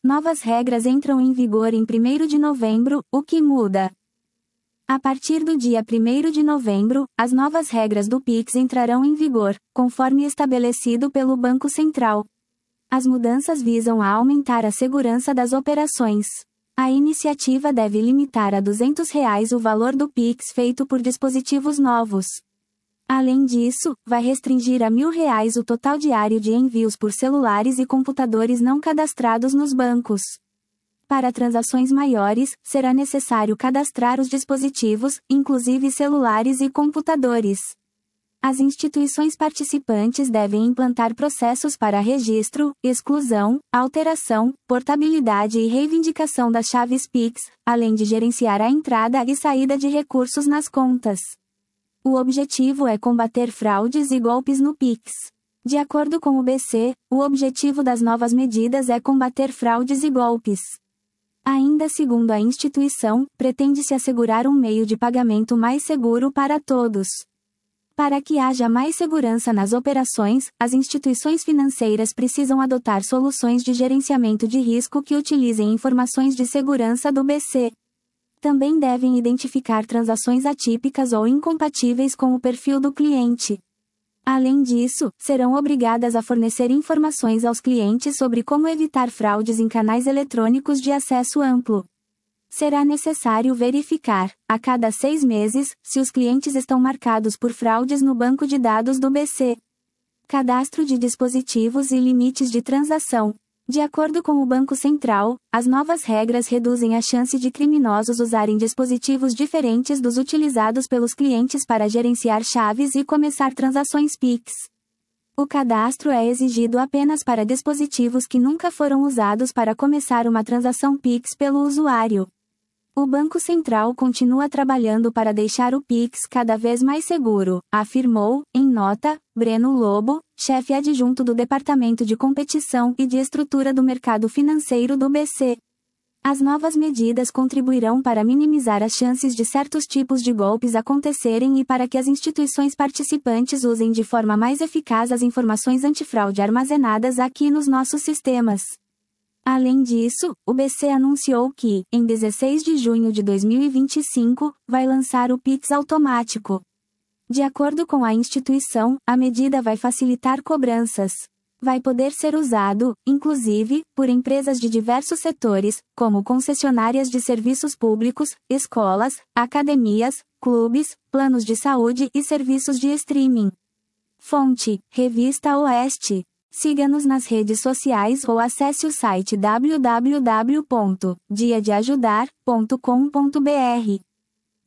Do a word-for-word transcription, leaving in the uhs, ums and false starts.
Novas regras entram em vigor em primeiro de novembro, o que muda? A partir do dia primeiro de novembro, as novas regras do Pix entrarão em vigor, conforme estabelecido pelo Banco Central. As mudanças visam a aumentar a segurança das operações. A iniciativa deve limitar a duzentos reais o valor do Pix feito por dispositivos novos. Além disso, vai restringir a mil reais o total diário de envios por celulares e computadores não cadastrados nos bancos. Para transações maiores, será necessário cadastrar os dispositivos, inclusive celulares e computadores. As instituições participantes devem implantar processos para registro, exclusão, alteração, portabilidade e reivindicação das chaves Pix, além de gerenciar a entrada e saída de recursos nas contas. O objetivo é combater fraudes e golpes no Pix. De acordo com o B C, o objetivo das novas medidas é combater fraudes e golpes. Ainda segundo a instituição, pretende-se assegurar um meio de pagamento mais seguro para todos. Para que haja mais segurança nas operações, as instituições financeiras precisam adotar soluções de gerenciamento de risco que utilizem informações de segurança do B C. Também devem identificar transações atípicas ou incompatíveis com o perfil do cliente. Além disso, serão obrigadas a fornecer informações aos clientes sobre como evitar fraudes em canais eletrônicos de acesso amplo. Será necessário verificar, a cada seis meses, se os clientes estão marcados por fraudes no banco de dados do B C. Cadastro de dispositivos e limites de transação. De acordo com o Banco Central, as novas regras reduzem a chance de criminosos usarem dispositivos diferentes dos utilizados pelos clientes para gerenciar chaves e começar transações Pix. O cadastro é exigido apenas para dispositivos que nunca foram usados para começar uma transação Pix pelo usuário. O Banco Central continua trabalhando para deixar o Pix cada vez mais seguro, afirmou, em nota, Breno Lobo, chefe adjunto do Departamento de Competição e de Estrutura do Mercado Financeiro do B C. As novas medidas contribuirão para minimizar as chances de certos tipos de golpes acontecerem e para que as instituições participantes usem de forma mais eficaz as informações antifraude armazenadas aqui nos nossos sistemas. Além disso, o B C anunciou que, em dezesseis de junho de dois mil e vinte e cinco, vai lançar o Pix automático. De acordo com a instituição, a medida vai facilitar cobranças. Vai poder ser usado, inclusive, por empresas de diversos setores, como concessionárias de serviços públicos, escolas, academias, clubes, planos de saúde e serviços de streaming. Fonte: Revista Oeste. Siga-nos nas redes sociais ou acesse o site w w w ponto dia de ajudar ponto com ponto b r.